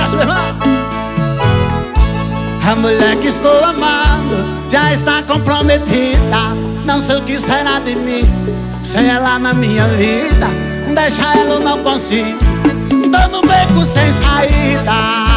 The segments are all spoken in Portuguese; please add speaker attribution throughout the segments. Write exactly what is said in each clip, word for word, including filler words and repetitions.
Speaker 1: sucesso, meu irmão. A mulher que estou amando já está comprometida. Não sei o que será de mim sem ela na minha vida. Deixar ela eu não consigo, tô no beco sem saída.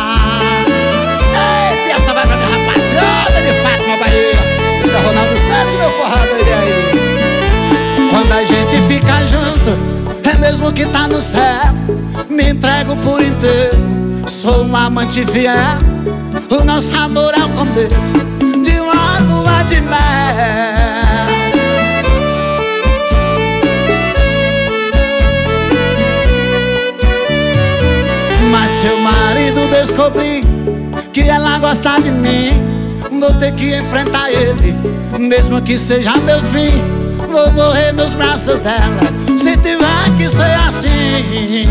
Speaker 1: Eita, essa vai pra minha rapaziada de Fátima, Bahia. Esse é Ronaldo Santos, meu forrado, ele aí. Quando a gente fica junto, é mesmo que tá no céu. Me entrego por inteiro, sou um amante fiel. O nosso amor é o começo de uma lua de mel. Mas se o marido descobrir que ela gosta de mim, vou ter que enfrentar ele, mesmo que seja meu fim. Vou morrer nos braços dela, se tiver que ser assim.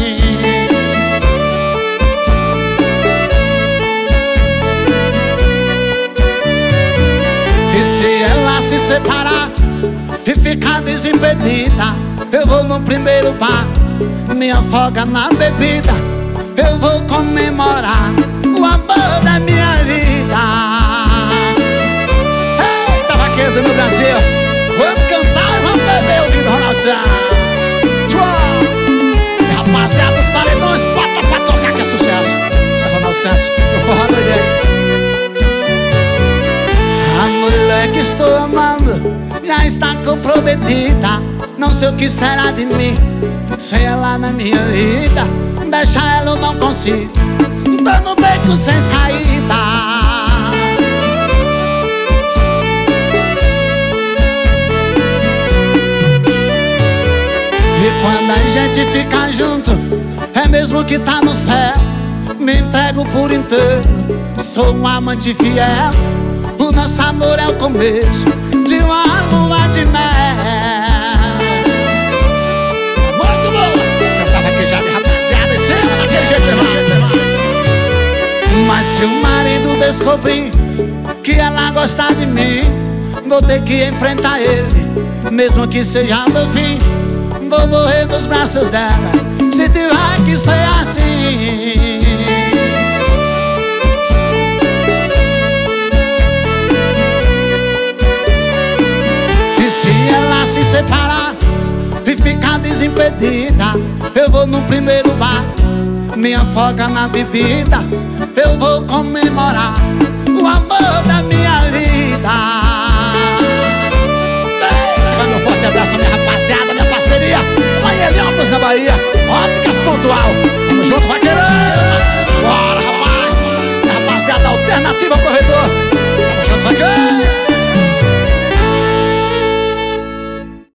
Speaker 1: E se ela se separar e ficar desimpedida, eu vou no primeiro bar, me afoga na bebida. Eu vou comemorar o amor da minha vida. Eita, vaqueiro do meu Brasil, vamos cantar e vamos beber ouvindo Ronaldo Santos. E rapaziada dos paredões, bota pra tocar que é sucesso. Esse é Ronaldo Santos, eu forró doidei. A mulher que estou amando já está comprometida. Não sei o que será de mim sem ela na minha vida. Deixar ela eu não consigo, tô no beco sem saída. E quando a gente fica junto, é mesmo que tá no céu. Me entrego por inteiro, sou um amante fiel. O nosso amor é o começo de uma lua de mel. Muito bom! Eu tava aqui já de rapaziada em cima daquele jeito, meu irmão. Mas se o marido descobrir que ela gosta de mim, vou ter que enfrentar ele, mesmo que seja meu fim. Vou morrer nos braços dela, se tiver que ser assim. Se separar e ficar desimpedida, eu vou no primeiro bar, me afoga na bebida. Eu vou comemorar o amor da minha vida. Vai meu forte abraço, minha rapaziada, minha parceria lá em Heliópolis, na Bahia.